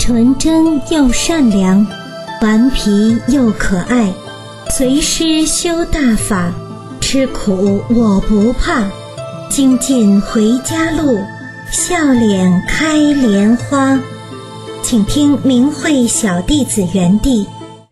纯真又善良，顽皮又可爱，随师修大法，吃苦我不怕，精进回家路，笑脸开莲花。请听明慧小弟子园地。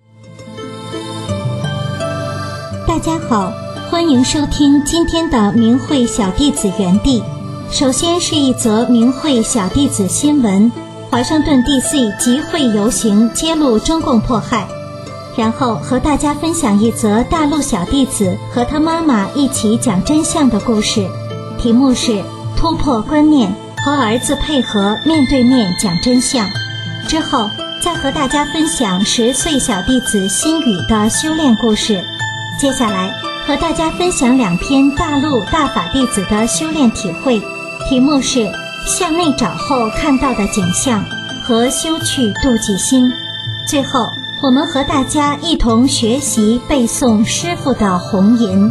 大家好，欢迎收听今天的明慧小弟子园地。首先是一则明慧小弟子新闻，华盛顿 DC 集会游行揭露中共迫害。然后和大家分享一则大陆小弟子和他妈妈一起讲真相的故事，题目是突破观念，和儿子配合面对面讲真相。之后再和大家分享10岁小弟子心语的修炼故事。接下来和大家分享2篇大陆大法弟子的修炼体会，题目是向内找后看到的景象和修去妒忌心。最后我们和大家一同学习背诵师父的红吟。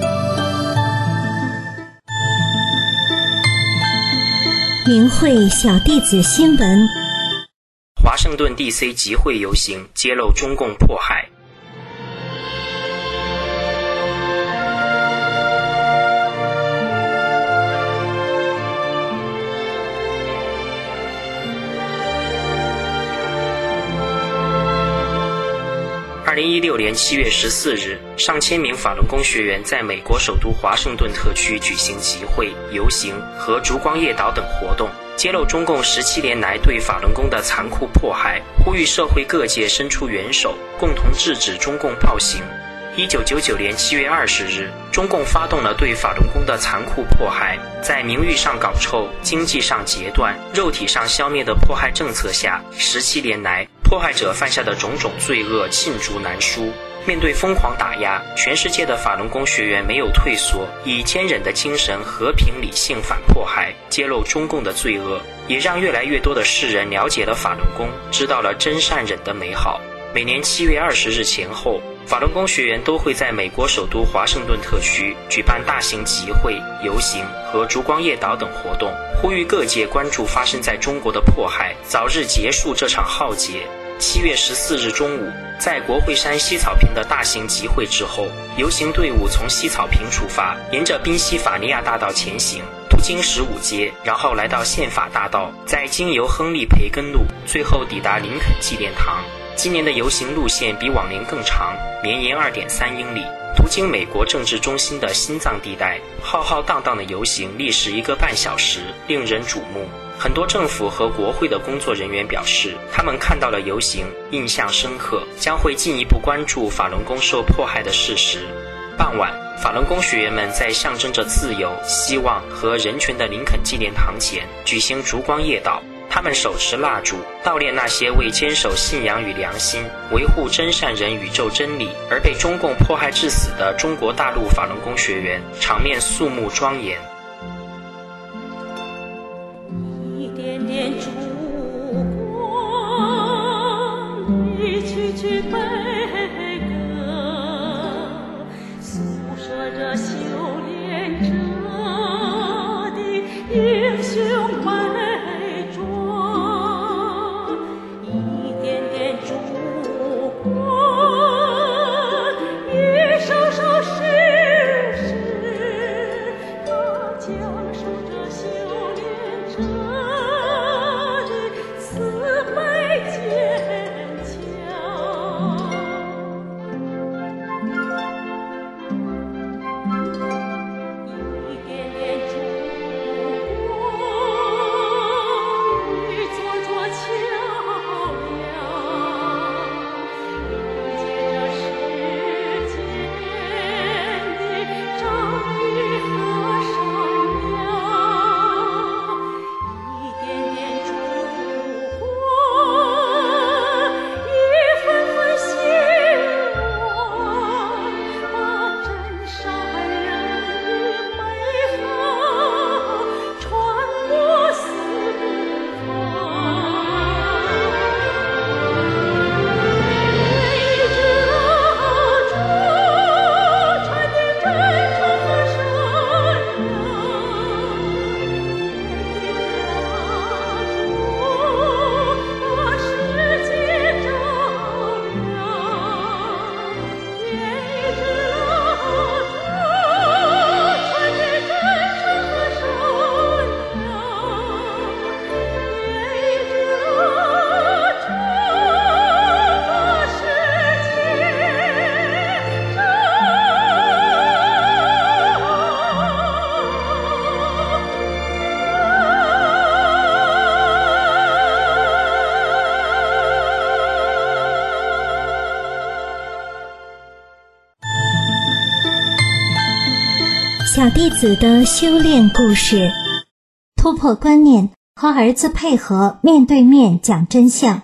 明慧小弟子新闻。 华盛顿 DC 集会游行揭露中共迫害。2016年7月14日，上千名法轮功学员在美国首都华盛顿特区举行集会、游行和烛光夜祷等活动，揭露中共17年来对法轮功的残酷迫害，呼吁社会各界伸出援手，共同制止中共暴行。1999年7月20日，中共发动了对法轮功的残酷迫害，在名誉上搞臭、经济上截断、肉体上消灭的迫害政策下，17年来迫害者犯下的种种罪恶罄竹难书。面对疯狂打压，全世界的法轮功学员没有退缩，以坚忍的精神和平理性反迫害，揭露中共的罪恶，也让越来越多的世人了解了法轮功，知道了真善忍的美好。每年7月20日前后，法轮功学员都会在美国首都华盛顿特区举办大型集会、游行和烛光夜祷等活动，呼吁各界关注发生在中国的迫害，早日结束这场浩劫。7月14日中午，在国会山西草坪的大型集会之后，游行队伍从西草坪出发，沿着宾夕法尼亚大道前行，途经15街，然后来到宪法大道，再经由亨利培根路，最后抵达林肯纪念堂。今年的游行路线比往年更长，绵延2.3英里，途经美国政治中心的心脏地带，浩浩荡荡的游行历时1个半小时，令人瞩目。很多政府和国会的工作人员表示，他们看到了游行，印象深刻，将会进一步关注法轮功受迫害的事实。傍晚，法轮功学员们在象征着自由、希望和人权的林肯纪念堂前举行烛光夜祷。他们手持蜡烛，悼念那些为坚守信仰与良心、维护真善人宇宙真理而被中共迫害致死的中国大陆法轮功学员，场面肃穆庄严。 一点点烛光，一曲曲悲歌，诉说着修炼者的英雄伟壮。一点点烛光，一首首诗诗，它讲述着修炼者的慈悲坚强。 小弟子的修炼故事，突破观念，和儿子配合，面对面讲真相。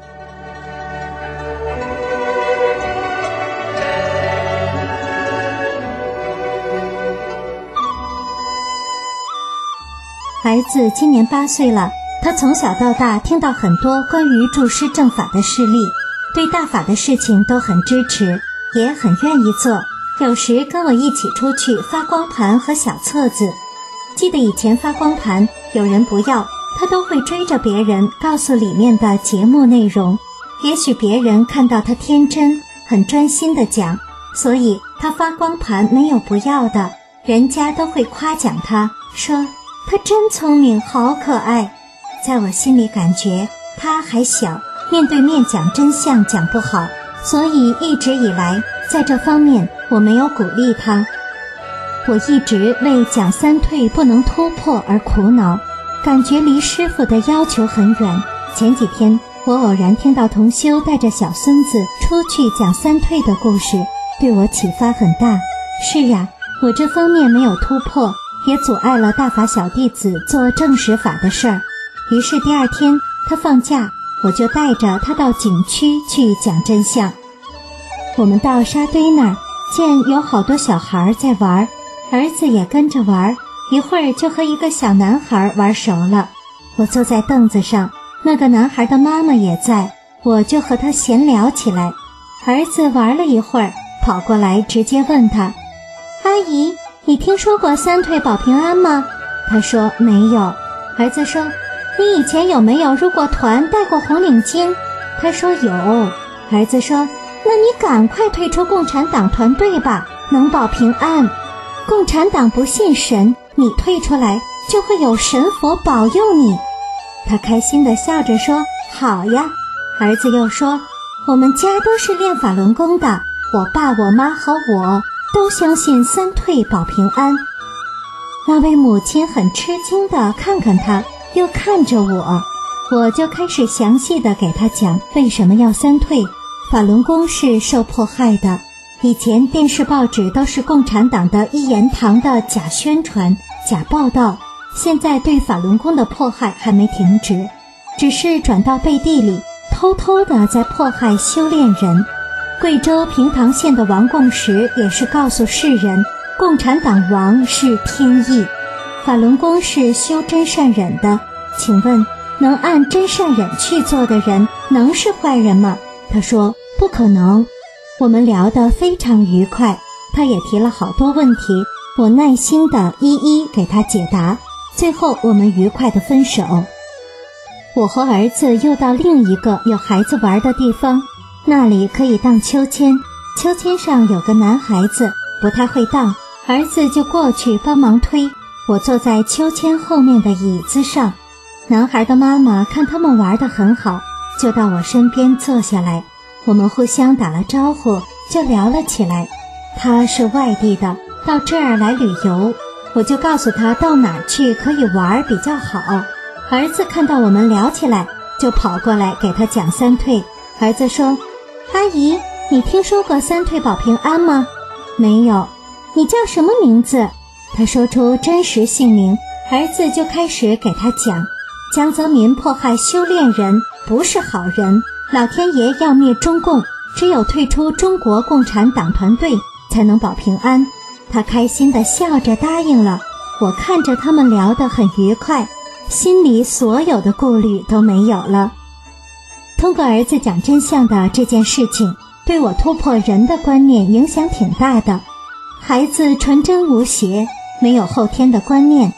儿子今年8岁了，他从小到大听到很多关于助师正法的事例，对大法的事情都很支持，也很愿意做，有时跟我一起出去发光盘和小册子。记得以前发光盘有人不要，他都会追着别人告诉里面的节目内容。也许别人看到他天真，很专心地讲，所以他发光盘没有不要的，人家都会夸奖他，说他真聪明，好可爱。在我心里感觉他还小，面对面讲真相讲不好，所以一直以来在这方面我没有鼓励他。我一直为讲三退不能突破而苦恼，感觉离师父的要求很远。前几天我偶然听到同修带着小孙子出去讲三退的故事，对我启发很大。是呀，我这方面没有突破，也阻碍了大法小弟子做正实法的事儿。于是第二天他放假，我就带着他到景区去讲真相。我们到沙堆那儿，见有好多小孩在玩，儿子也跟着玩，一会儿就和一个小男孩玩熟了。我坐在凳子上，那个男孩的妈妈也在，我就和他闲聊起来。儿子玩了一会儿，跑过来直接问他，阿姨，你听说过三退保平安吗？他说没有。儿子说，你以前有没有入过团，戴过红领巾？他说有。儿子说，那你赶快退出共产党团队吧，能保平安。共产党不信神，你退出来就会有神佛保佑你。他开心地笑着说，好呀。儿子又说，我们家都是练法轮功的，我爸我妈和我都相信三退保平安。那位母亲很吃惊地看看他，又看着我就开始详细地给他讲为什么要三退。法轮功是受迫害的，以前电视报纸都是共产党的一言堂的假宣传、假报道，现在对法轮功的迫害还没停止，只是转到背地里偷偷地在迫害修炼人。贵州平塘县的王共识也是告诉世人，共产党王是天意，法轮功是修真善忍的。请问能按真善忍去做的人能是坏人吗？他说不可能。我们聊得非常愉快，他也提了好多问题，我耐心地一一给他解答，最后我们愉快地分手。我和儿子又到另一个有孩子玩的地方，那里可以荡秋千，秋千上有个男孩子不太会荡，儿子就过去帮忙推，我坐在秋千后面的椅子上。男孩的妈妈看他们玩得很好，就到我身边坐下来，我们互相打了招呼，就聊了起来。他是外地的，到这儿来旅游，我就告诉他到哪去可以玩比较好。儿子看到我们聊起来，就跑过来给他讲三退。儿子说，阿姨，你听说过三退保平安吗？没有。你叫什么名字？他说出真实姓名，儿子就开始给他讲，江泽民迫害修炼人，不是好人，老天爷要灭中共，只有退出中国共产党团队才能保平安。他开心地笑着答应了。我看着他们聊得很愉快，心里所有的顾虑都没有了。通过儿子讲真相的这件事情，对我突破人的观念影响挺大的。孩子纯真无邪，没有后天的观念，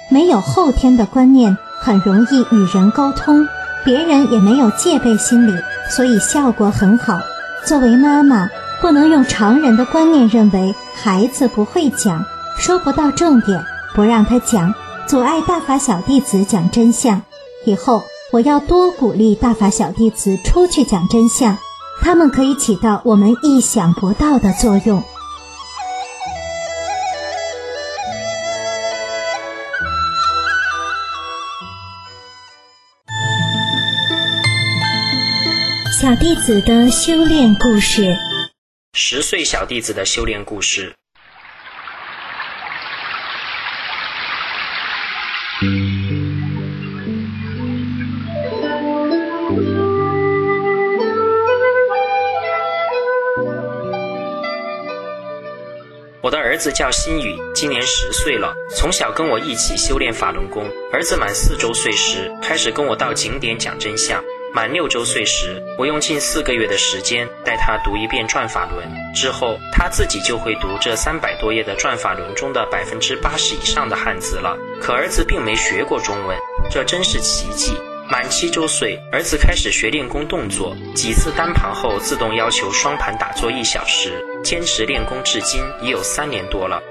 很容易与人沟通，别人也没有戒备心理，所以效果很好。作为妈妈，不能用常人的观念认为孩子不会讲，说不到重点，不让他讲，阻碍大法小弟子讲真相。以后我要多鼓励大法小弟子出去讲真相，他们可以起到我们意想不到的作用。小弟子的修炼故事。 10岁小弟子的修炼故事。 我的儿子叫新宇，今年10岁了，从小跟我一起修炼法轮功。儿子满4周岁时，开始跟我到景点讲真相。满6周岁时，我用近4个月的时间带他读一遍转法轮，之后他自己就会读这300多页的转法轮中的80%以上的汉字了。可儿子并没学过中文，这真是奇迹。满7周岁，儿子开始学练功动作，几次单盘后自动要求双盘打坐1小时，坚持练功至今已有3年多了。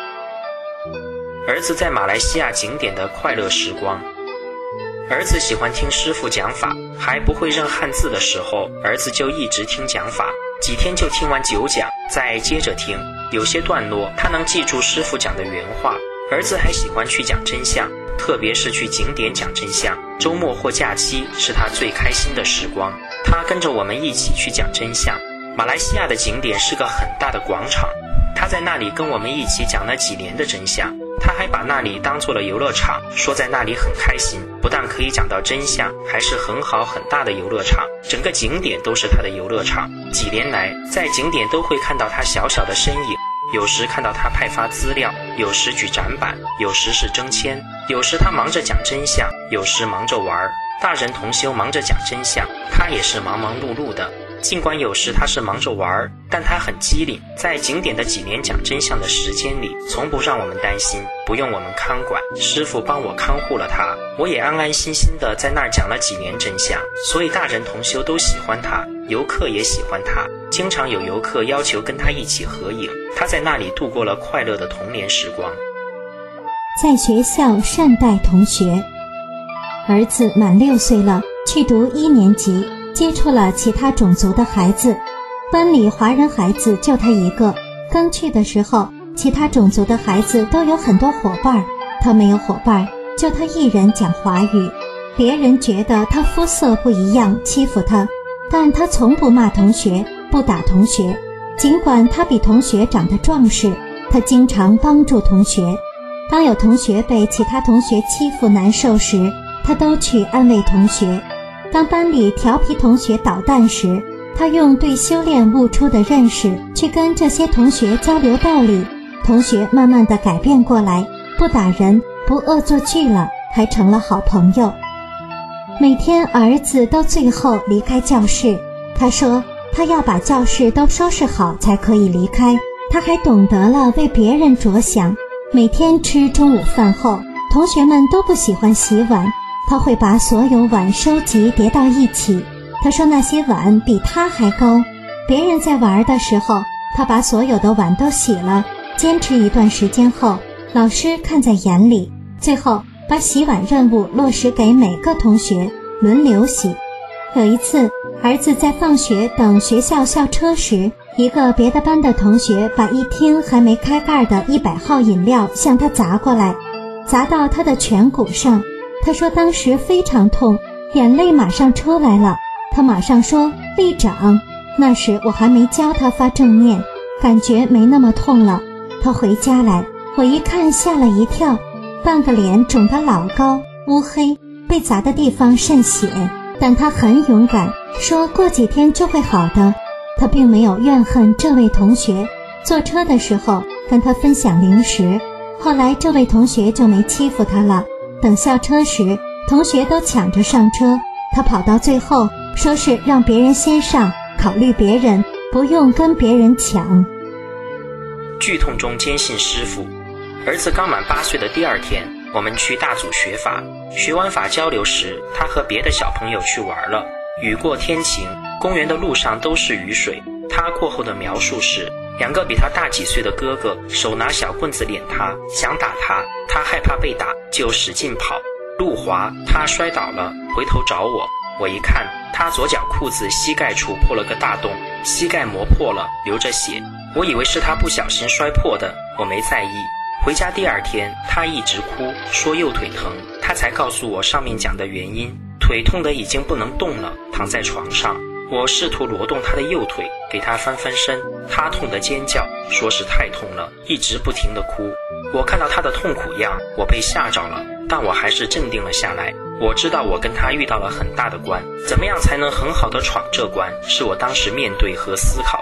儿子在马来西亚景点的快乐时光。儿子喜欢听师父讲法，还不会认汉字的时候，儿子就一直听讲法，几天就听完9讲，再接着听，有些段落他能记住师父讲的原话。儿子还喜欢去讲真相，特别是去景点讲真相，周末或假期是他最开心的时光。他跟着我们一起去讲真相。马来西亚的景点是个很大的广场，他在那里跟我们一起讲了几年的真相。他还把那里当做了游乐场，说在那里很开心，不但可以讲到真相，还是很好很大的游乐场，整个景点都是他的游乐场。几年来，在景点都会看到他小小的身影，有时看到他派发资料，有时举展板，有时是征签，有时他忙着讲真相，有时忙着玩。大人同修忙着讲真相，他也是忙忙碌碌的。尽管有时他是忙着玩，但他很机灵，在景点的几年讲真相的时间里，从不让我们担心，不用我们看管，师父帮我看护了他，我也安安心心的在那儿讲了几年真相，所以大人同修都喜欢他，游客也喜欢他，经常有游客要求跟他一起合影，他在那里度过了快乐的童年时光。 在学校善待同学。儿子满6岁了，去读1年级，接触了其他种族的孩子，班里华人孩子就他一个。刚去的时候，其他种族的孩子都有很多伙伴，他没有伙伴，就他一人讲华语。别人觉得他肤色不一样，欺负他，但他从不骂同学，不打同学。尽管他比同学长得壮实，他经常帮助同学。当有同学被其他同学欺负难受时，他都去安慰同学。当班里调皮同学捣蛋时，他用对修炼悟出的认识去跟这些同学交流道理，同学慢慢地改变过来，不打人，不恶作剧了，还成了好朋友。每天儿子都最后离开教室，他说他要把教室都收拾好才可以离开。他还懂得了为别人着想。每天吃中午饭后，同学们都不喜欢洗碗，他会把所有碗收集叠到一起。他说那些碗比他还高。别人在玩的时候，他把所有的碗都洗了。坚持一段时间后，老师看在眼里，最后把洗碗任务落实给每个同学，轮流洗。有一次，儿子在放学等学校校车时，一个别的班的同学把一听还没开盖的100号饮料向他砸过来，砸到他的颧骨上。他说当时非常痛，眼泪马上出来了。他马上说立掌。那时我还没教他发正念，感觉没那么痛了。他回家来，我一看吓了一跳，半个脸肿得老高乌黑，被砸的地方渗血，但他很勇敢，说过几天就会好的。他并没有怨恨这位同学，坐车的时候跟他分享零食，后来这位同学就没欺负他了。等校车时，同学都抢着上车，他跑到最后，说是让别人先上，考虑别人，不用跟别人抢。 剧痛中坚信师父。儿子刚满8岁的第2天，我们去大组学法，学完法交流时，他和别的小朋友去玩了。雨过天晴，公园的路上都是雨水。他过后的描述是，2个比他大几岁的哥哥手拿小棍子撵他，想打他，他害怕被打，就使劲跑。路滑，他摔倒了，回头找我。我一看，他左脚裤子膝盖处破了个大洞，膝盖磨破了，流着血。我以为是他不小心摔破的，我没在意。回家第2天，他一直哭，说右腿疼，他才告诉我上面讲的原因。腿痛得已经不能动了，躺在床上。我试图挪动他的右腿，给他翻翻身，他痛得尖叫，说是太痛了，一直不停地哭。我看到他的痛苦样，我被吓着了，但我还是镇定了下来。我知道我跟他遇到了很大的关，怎么样才能很好地闯这关，是我当时面对和思考的。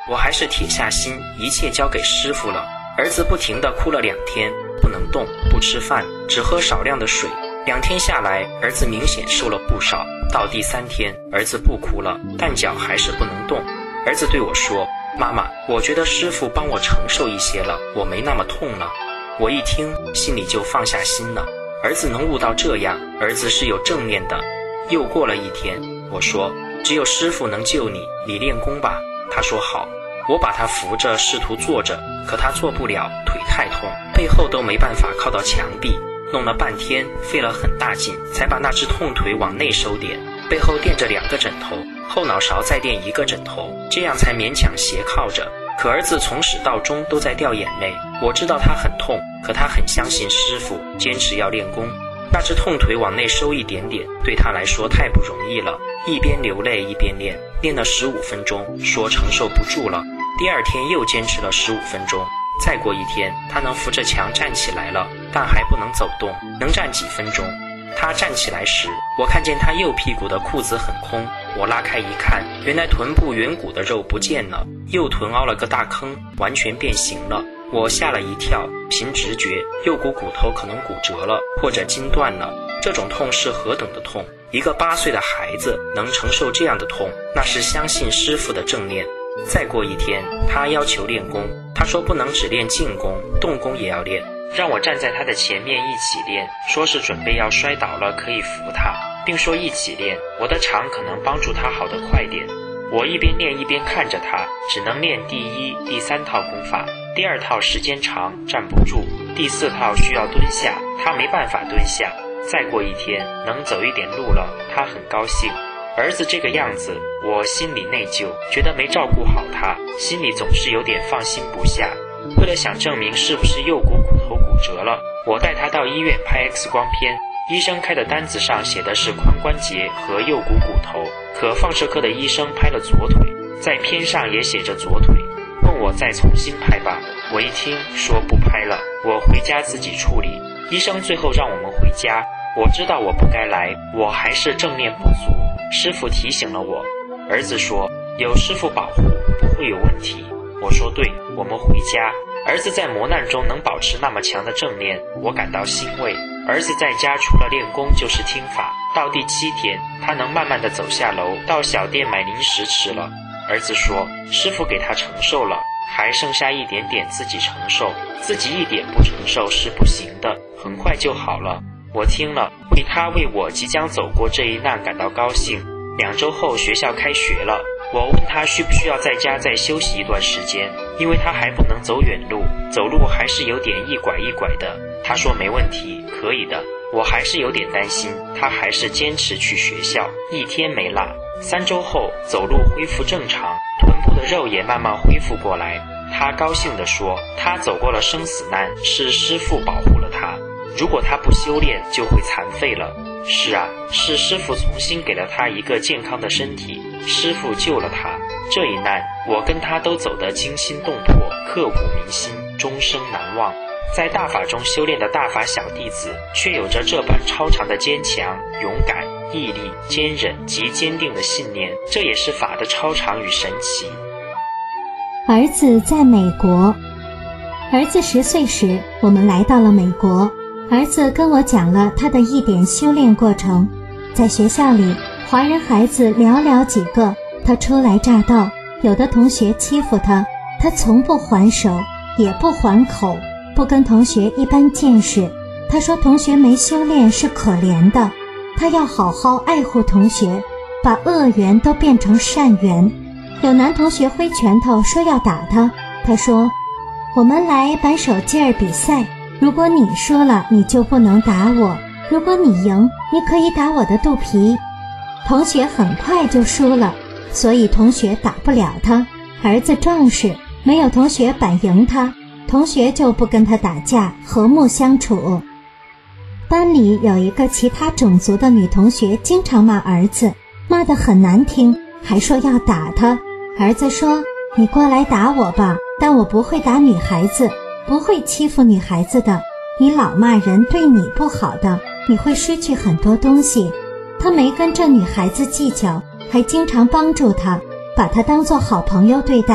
我还是铁下心，一切交给师傅了。儿子不停地哭了2天，不能动，不吃饭，只喝少量的水。2天下来，儿子明显瘦了不少。到第3天，儿子不哭了，但脚还是不能动。儿子对我说：“妈妈，我觉得师傅帮我承受一些了，我没那么痛了。”我一听，心里就放下心了。儿子能悟到这样，儿子是有正念的。又过了1天，我说：“只有师傅能救你，你练功吧。”他说好。我把他扶着，试图坐着，可他做不了，腿太痛，背后都没办法靠到墙壁。弄了半天，费了很大劲，才把那只痛腿往内收点，背后垫着2个枕头，后脑勺再垫1个枕头，这样才勉强斜靠着。可儿子从始到终都在掉眼泪，我知道他很痛，可他很相信师傅，坚持要练功。那只痛腿往内收一点点，对他来说太不容易了，一边流泪一边练，练了15分钟，说承受不住了。第2天又坚持了15分钟，再过1天，他能扶着墙站起来了，但还不能走动，能站几分钟。他站起来时，我看见他右屁股的裤子很空，我拉开一看，原来臀部圆骨的肉不见了，右臀凹了个大坑，完全变形了。我吓了一跳，凭直觉，右股骨头可能骨折了，或者筋断了。这种痛是何等的痛，一个8岁的孩子能承受这样的痛，那是相信师傅的正念。再过1天，他要求练功，他说不能只练静功，动功也要练，让我站在他的前面一起练，说是准备要摔倒了可以扶他，并说一起练，我的场可能帮助他好得快点。我一边练一边看着他，只能练第1、第3套功法，第2套时间长，站不住，第4套需要蹲下，他没办法蹲下。再过1天，能走一点路了，他很高兴。儿子这个样子，我心里内疚，觉得没照顾好他，心里总是有点放心不下。为了想证明是不是右股骨头骨折了，我带他到医院拍 X 光片，医生开的单子上写的是髋关节和右股骨头，可放射科的医生拍了左腿，在片上也写着左腿，问我再重新拍吧。我一听说不拍了，我回家自己处理。医生最后让我们回家，我知道我不该来，我还是正念不足。师傅提醒了我，儿子说有师傅保护不会有问题。我说对，我们回家。儿子在磨难中能保持那么强的正念，我感到欣慰。儿子在家除了练功就是听法，到第7天，他能慢慢地走下楼，到小店买零食吃了。儿子说师傅给他承受了，还剩下一点点自己承受，自己一点不承受是不行的，很快就好了。我听了，为他为我即将走过这一难感到高兴。2周后学校开学了，我问他需不需要在家再休息一段时间，因为他还不能走远路，走路还是有点一拐一拐的。他说没问题，可以的。我还是有点担心，他还是坚持去学校，1天没落。3周后走路恢复正常，臀部的肉也慢慢恢复过来。他高兴地说他走过了生死难，是师父保护了他，如果他不修炼就会残废了。是啊，是师父重新给了他一个健康的身体，师父救了他。这一难我跟他都走得惊心动魄，刻骨铭心，终生难忘。在大法中修炼的大法小弟子，却有着这般超常的坚强、勇敢、毅力、坚韧及坚定的信念，这也是法的超常与神奇。 儿子在美国。儿子10岁时，我们来到了美国。儿子跟我讲了他的一点修炼过程。在学校里，华人孩子寥寥几个，他初来乍到，有的同学欺负他，他从不还手，也不还口，不跟同学一般见识。他说同学没修炼是可怜的，他要好好爱护同学，把恶缘都变成善缘。有男同学挥拳头说要打他，他说我们来板手劲儿比赛，如果你输了你就不能打我，如果你赢你可以打我的肚皮。同学很快就输了，所以同学打不了他。儿子壮实，没有同学板赢他，同学就不跟他打架，和睦相处。班里有一个其他种族的女同学经常骂儿子，骂得很难听，还说要打他。儿子说你过来打我吧，但我不会打女孩子，不会欺负女孩子的，你老骂人对你不好的，你会失去很多东西。他没跟这女孩子计较，还经常帮助她，把她当作好朋友对待。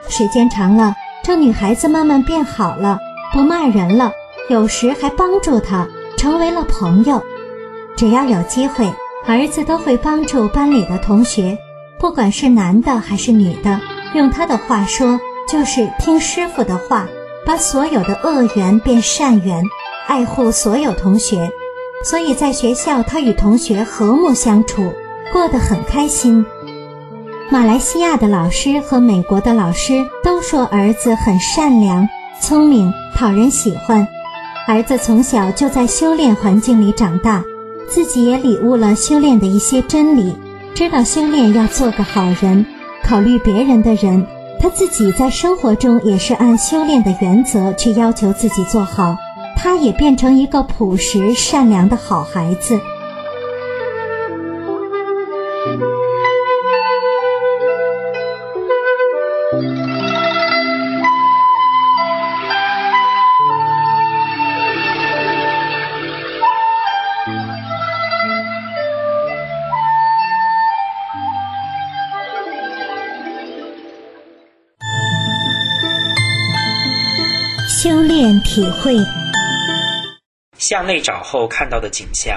时间长了，这女孩子慢慢变好了，不骂人了，有时还帮助她，成为了朋友。只要有机会，儿子都会帮助班里的同学，不管是男的还是女的，用他的话说，就是听师傅的话，把所有的恶缘变善缘，爱护所有同学。所以在学校他与同学和睦相处，过得很开心。马来西亚的老师和美国的老师都说儿子很善良、聪明，讨人喜欢。儿子从小就在修炼环境里长大，自己也领悟了修炼的一些真理，知道修炼要做个好人，考虑别人的人。他自己在生活中也是按修炼的原则去要求自己做好，他也变成一个朴实善良的好孩子。修炼体会， 向内找后看到的景象。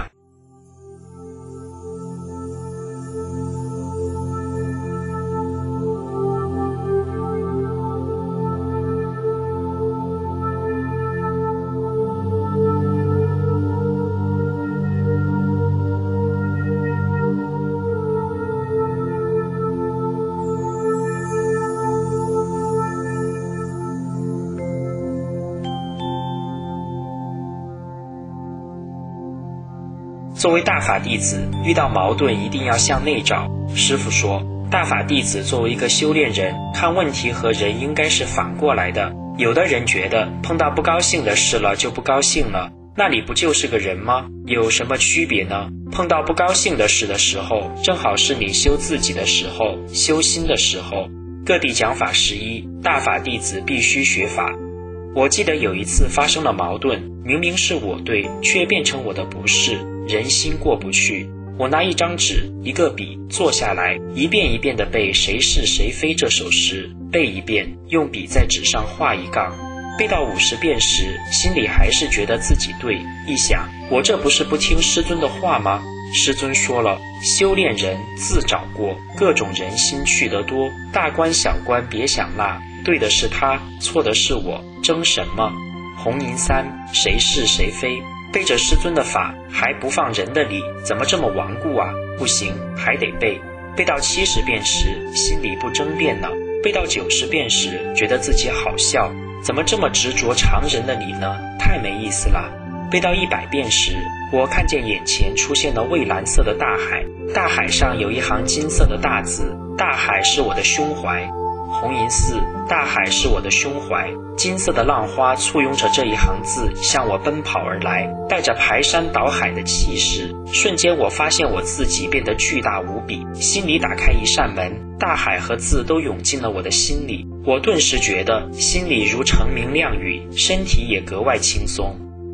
作为大法弟子，遇到矛盾一定要向内找。师父说，大法弟子作为一个修炼人，看问题和人应该是反过来的。有的人觉得碰到不高兴的事了就不高兴了，那里不就是个人吗？有什么区别呢？碰到不高兴的事的时候，正好是你修自己的时候，修心的时候。各地讲法11，大法弟子必须学法。我记得有一次发生了矛盾，明明是我对，却变成我的不是，人心过不去。我拿一张纸一个笔坐下来，一遍一遍地背谁是谁非这首诗，背一遍，用笔在纸上画一杠。背到50遍时，心里还是觉得自己对，一想，我这不是不听师尊的话吗？师尊说了，修炼人自找过，各种人心去得多，大官小官别想落，对的是他，错的是我，争什么？红银3，谁是谁非？背着师尊的法，还不放人的理，怎么这么顽固啊？不行，还得背。背到70遍时，心里不争辩了；背到90遍时，觉得自己好笑，怎么这么执着常人的理呢？太没意思了。背到100遍时，我看见眼前出现了蔚蓝色的大海，大海上有一行金色的大字，大海是我的胸怀。红银4，大海是我的胸怀。金色的浪花簇拥着这一行字向我奔跑而来，带着排山倒海的气势。瞬间我发现我自己变得巨大无比，心里打开一扇门，大海和字都涌进了我的心里。我顿时觉得心里如澄明亮雨，身体也格外轻松。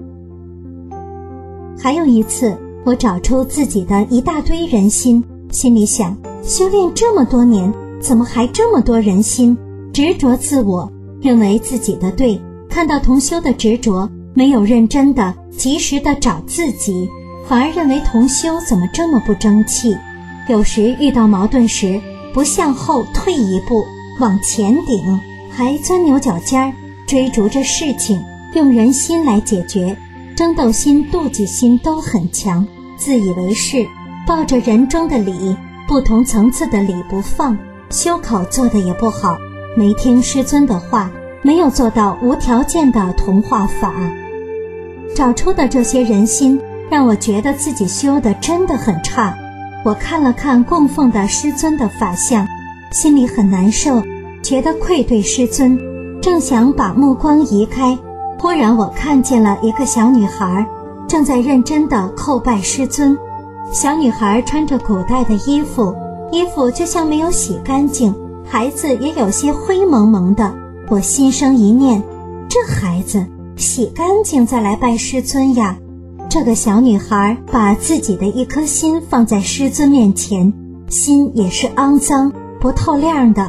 还有一次，我找出自己的一大堆人心，心里想，修炼这么多年，怎么还这么多人心？执着自我，认为自己的对，看到同修的执着，没有认真的及时的找自己，反而认为同修怎么这么不争气。有时遇到矛盾时，不向后退一步，往前顶，还钻牛角尖，追逐着事情，用人心来解决，争斗心、妒忌心都很强，自以为是，抱着人中的理，不同层次的理不放，修口做得也不好，没听师尊的话，没有做到无条件的同化法。找出的这些人心，让我觉得自己修得真的很差。我看了看供奉的师尊的法像，心里很难受，觉得愧对师尊，正想把目光移开，忽然我看见了一个小女孩，正在认真地叩拜师尊。小女孩穿着古代的衣服，衣服就像没有洗干净，孩子也有些灰蒙蒙的。我心生一念，这孩子洗干净再来拜师尊呀。这个小女孩把自己的一颗心放在师尊面前，心也是肮脏不透亮的。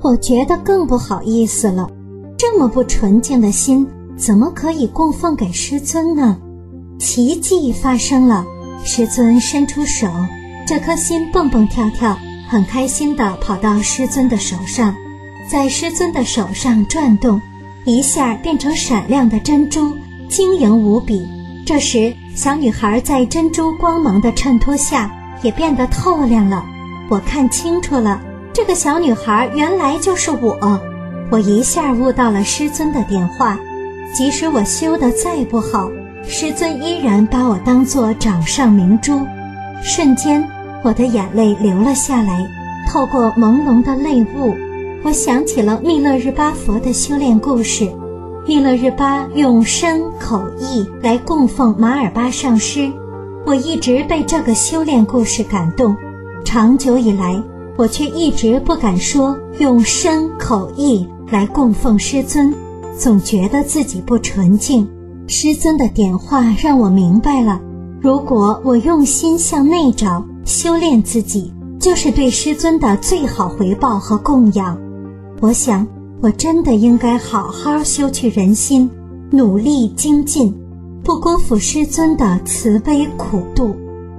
我觉得更不好意思了，这么不纯净的心怎么可以供奉给师尊呢？奇迹发生了，师尊伸出手，这颗心蹦蹦跳跳，很开心地跑到师尊的手上，在师尊的手上转动，一下变成闪亮的珍珠，晶莹无比。这时小女孩在珍珠光芒的衬托下也变得透亮了，我看清楚了，这个小女孩原来就是我。我一下悟到了师尊的点化，即使我修得再不好，师尊依然把我当作掌上明珠。瞬间我的眼泪流了下来，透过朦胧的泪雾，我想起了密勒日巴佛的修炼故事。密勒日巴用身口意来供奉马尔巴上师，我一直被这个修炼故事感动，长久以来我却一直不敢说用身口意来供奉师尊，总觉得自己不纯净。师尊的点化让我明白了，如果我用心向内找，修炼自己，就是对师尊的最好回报和供养。我想我真的应该好好修去人心，努力精进，不辜负师尊的慈悲苦度。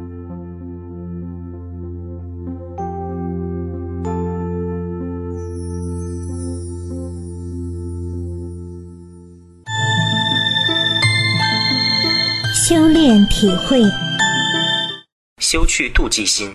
修炼体会， 修去妒忌心。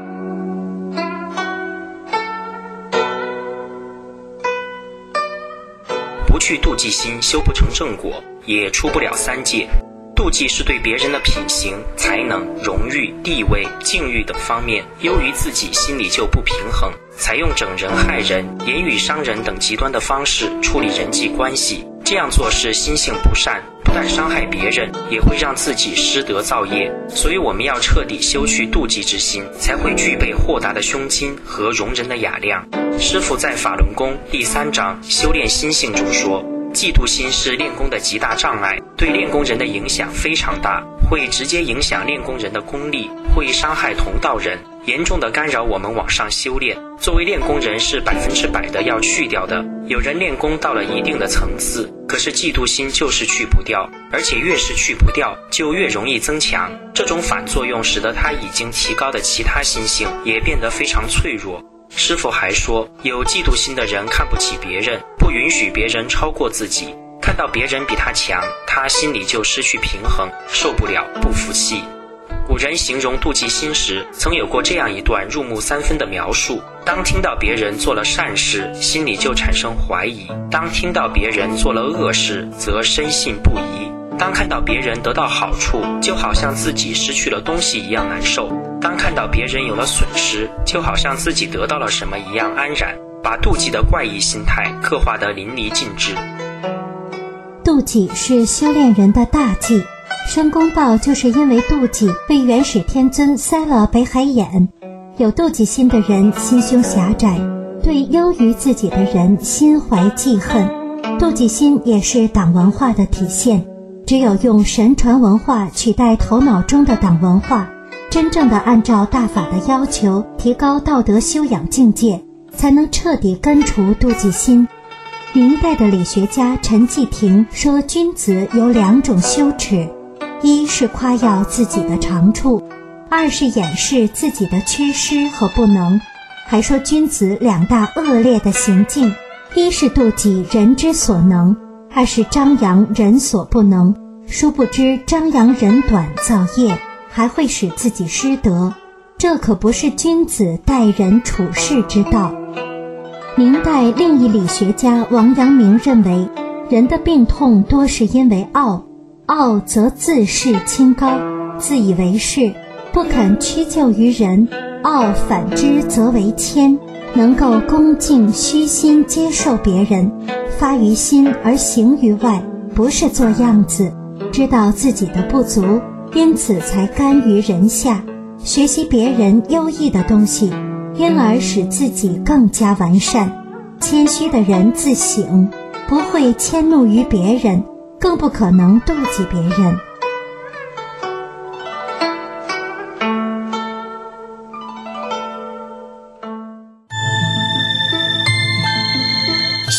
不去妒忌心，修不成正果，也出不了三界。妒忌是对别人的品行、才能、荣誉、地位、境遇等方面优于自己，心里就不平衡，采用整人害人、言语伤人等极端的方式处理人际关系。这样做事心性不善，不但伤害别人，也会让自己失德造业。所以我们要彻底修去妒忌之心，才会具备豁达的胸襟和容人的雅量。师父在法轮功第3章修炼心性中说，嫉妒心是练功的极大障碍，对练功人的影响非常大，会直接影响练功人的功力，会伤害同道人，严重的干扰我们往上修炼。作为练功人是100%的要去掉的。有人练功到了一定的层次，可是嫉妒心就是去不掉，而且越是去不掉，就越容易增强。这种反作用使得他已经提高的其他心性也变得非常脆弱。师父还说，有嫉妒心的人看不起别人，不允许别人超过自己，看到别人比他强，他心里就失去平衡，受不了，不服气。古人形容妒忌心时，曾有过这样一段入木三分的描述：当听到别人做了善事，心里就产生怀疑；当听到别人做了恶事，则深信不疑；当看到别人得到好处，就好像自己失去了东西一样难受；当看到别人有了损失，就好像自己得到了什么一样安然。把妒忌的怪异心态刻画得淋漓尽致。 妒忌是修炼人的大忌，申公豹就是因为妒忌被元始天尊塞了北海眼。有妒忌心的人心胸狭窄，对优于自己的人心怀记恨。妒忌心也是党文化的体现，只有用神传文化取代头脑中的党文化，真正的按照大法的要求提高道德修养境界，才能彻底根除妒忌心。明代的理学家陈季亭说，君子有2种羞耻，一是夸耀自己的长处，二是掩饰自己的缺失和不能。还说君子2大恶劣的行径，一是妒忌人之所能，二是张扬人所不能。殊不知张扬人短造业，还会使自己失德，这可不是君子待人处事之道。明代另一理学家王阳明认为，人的病痛多是因为傲，傲则自视清高，自以为是，不肯屈就于人；傲反之则为谦，能够恭敬虚心接受别人，发于心而行于外，不是做样子，知道自己的不足，因此才甘于人下，学习别人优异的东西，因而使自己更加完善。谦虚的人自省，不会迁怒于别人，更不可能妒忌别人。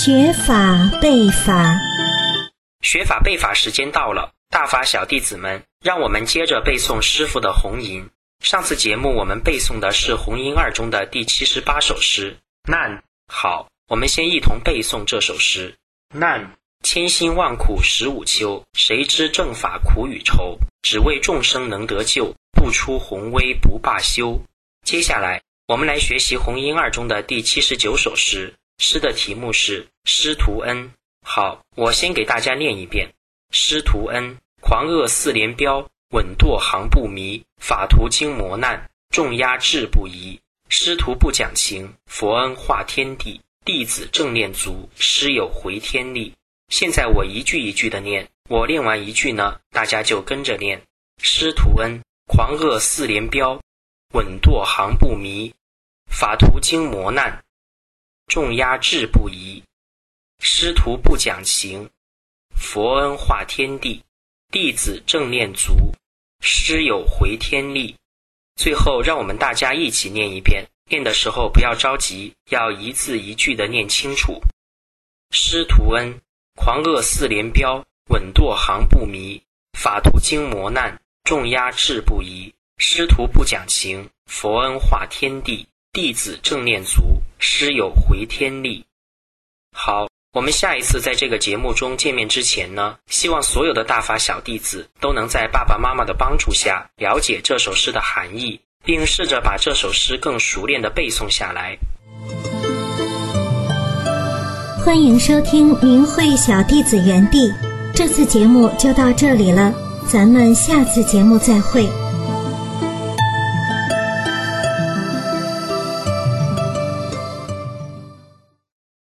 学法背法。 学法背法时间到了，大法小弟子们，让我们接着背诵师父的红吟。上次节目我们背诵的是红吟2中的第78首诗难。好，我们先一同背诵这首诗。难，千辛万苦15秋，谁知正法苦与愁，只为众生能得救，不出宏威不罢休。接下来我们来学习红吟2中的第79首诗，诗的题目是师徒恩。好，我先给大家念一遍。师徒恩，狂恶似连彪，稳舵行不迷，法途经磨难，重压志不移。师徒不讲情，佛恩化天地，弟子正念足，师有回天力。现在我一句一句的念，我念完一句呢，大家就跟着念。师徒恩，狂恶似连彪，稳舵行不迷，法途经磨难，重压志不移。师徒不讲情，佛恩化天地，弟子正念足，师有回天力。最后让我们大家一起念一遍，念的时候不要着急，要一字一句的念清楚。师徒恩，狂恶似连彪，稳舵行不迷，法途经磨难，重压志不移。师徒不讲情，佛恩化天地，弟子正念足，师有回天力。好，我们下一次在这个节目中见面之前呢，希望所有的大法小弟子都能在爸爸妈妈的帮助下了解这首诗的含义，并试着把这首诗更熟练地背诵下来。 欢迎收听明慧小弟子园地，这次节目就到这里了，咱们下次节目再会。